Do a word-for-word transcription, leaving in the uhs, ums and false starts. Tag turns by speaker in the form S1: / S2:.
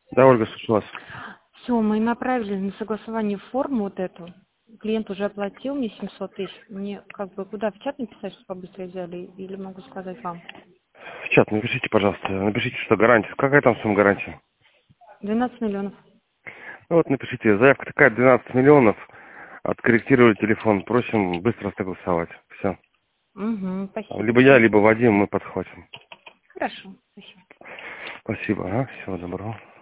S1: Да, Ольга, слушаю вас.
S2: Все, мы им направили на согласование форму вот эту. Клиент уже оплатил мне семьсот тысяч. Мне как бы куда, в чат написать, чтобы побыстрее взяли, или могу сказать вам?
S1: В чат напишите, пожалуйста. Напишите, что гарантия. Какая там сумма гарантии?
S2: двенадцать миллионов.
S1: Ну вот напишите, заявка такая, двенадцать миллионов. Откорректировали телефон. Просим быстро согласовать. Все.
S2: Угу, спасибо.
S1: Либо я, либо Вадим, мы подхватим.
S2: Хорошо, спасибо.
S1: Спасибо. Ага, всего доброго.